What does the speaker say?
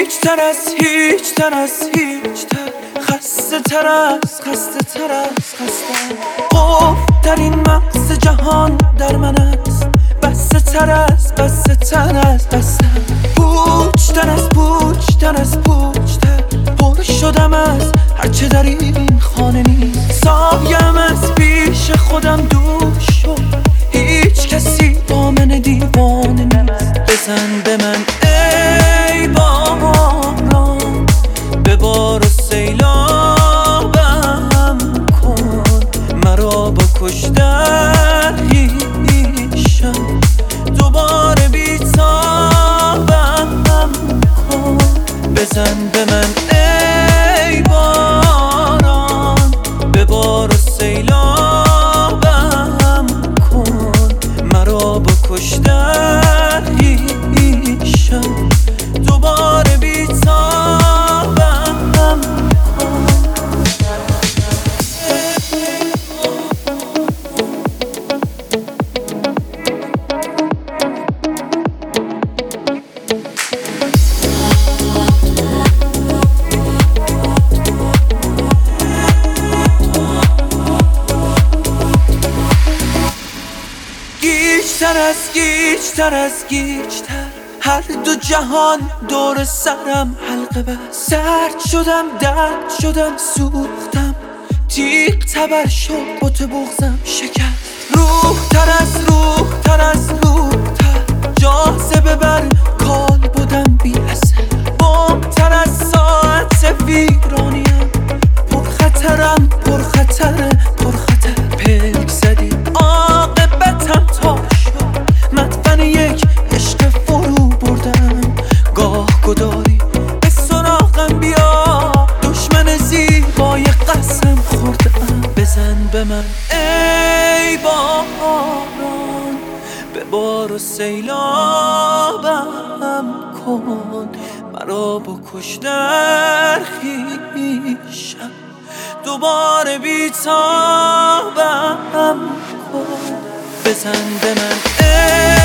هیچ تر خسته تر خستم در این مغز جهان در من است بسته تر بستم پوچتر پر شدم از هرچه در این خانه نیست سایم از پیش خودم دور شد هیچ کسی با من دیوانه نیست بزن به من ای باران ببار و سیلابم کن مرا با کشتن هیشم دوباره بیتابم کن بزن به من ای باران ببار و سیلابم کن مرا با کشتن هیشم دوباره بیتابم کن گیجتر هر دو جهان دور سرم حلقه بست سرد درد شدم سوختم تیغ تبر شد بت بغزم شکست روحتر جاذبه بر کال بودم بی اثر بمتر از ساعت ویرانیم پرخطرم پلک زدی عاقبتم تا شد مدفن یک عشق فرو بردم گاه گداری به سراغم بیا دشمن زیبای قسم خوردم بزن به من ای باران ببار و سیلابم کن مرا با کشتن خویشم دوباره بیتابم کن بزن به من